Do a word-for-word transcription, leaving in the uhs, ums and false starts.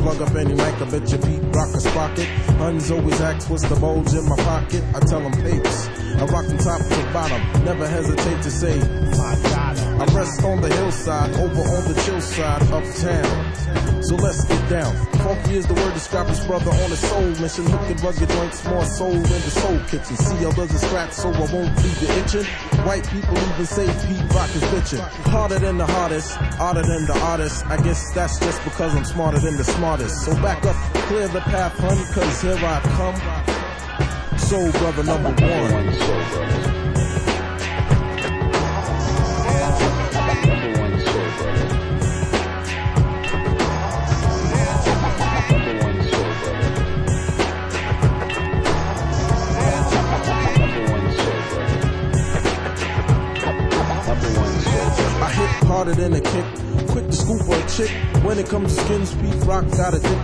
plug up any mic, I bet your Pete Rock a sprocket. Huns always ask what's the bulge in my pocket. I tell them papers. I rock from top to bottom, never hesitate to say my God. I rest on the hillside, over on the chill side, uptown. So let's get down. Funky is the word to scrap his brother on his soul mission. Hook and rugged joints, more soul in the soul kitchen. See how does it scratch so I won't leave you itching. White people even say Pete Rock is bitchin'. Harder than the hardest, harder than the artist. I guess that's just because I'm smarter than the smartest. So back up, clear the path, hun, cause here I come. Soul brother number one. Soul brother. Harder than a kick, quick to scoop for a chick. When it comes to skins, Pete Rock got a dick.